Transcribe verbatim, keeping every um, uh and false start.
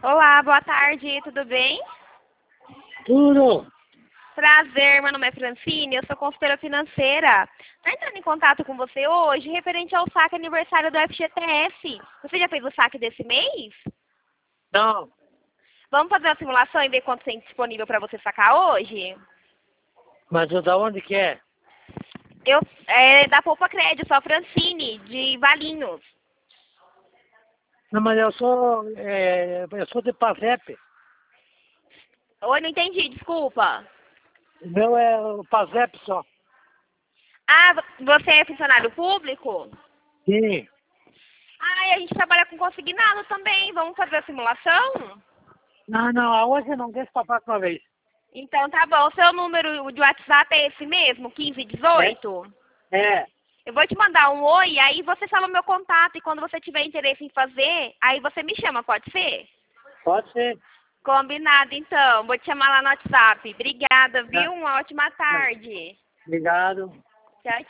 Olá, boa tarde, tudo bem? Tudo. Prazer, meu nome é Francine, eu sou consultora financeira. Estou entrando em contato com você hoje referente ao saque aniversário do F G T S. Você já fez o saque desse mês? Não, Vamos fazer uma simulação e ver quanto tem disponível para você sacar hoje? mas o da onde que é? Eu, é da Poupa Crédito, sou a Francine, de Valinhos. Não, mas eu sou, é, eu sou de Pazep. Oi, não entendi, desculpa. O meu é o Pazep só. Ah, você é funcionário público? Sim. Ah, e a gente trabalha com consignado também. Vamos fazer a simulação? Não, não, hoje não, deixa pra próxima vez. Então tá bom. O seu número de WhatsApp é esse mesmo, quinze dezoito? É, Eu vou te mandar um oi, aí você fala o meu contato e quando você tiver interesse em fazer, aí você me chama, pode ser? pode ser. Combinado então. Vou te chamar lá no WhatsApp. Obrigada, Tá. viu? Uma ótima tarde. Obrigado. Tchau, tchau.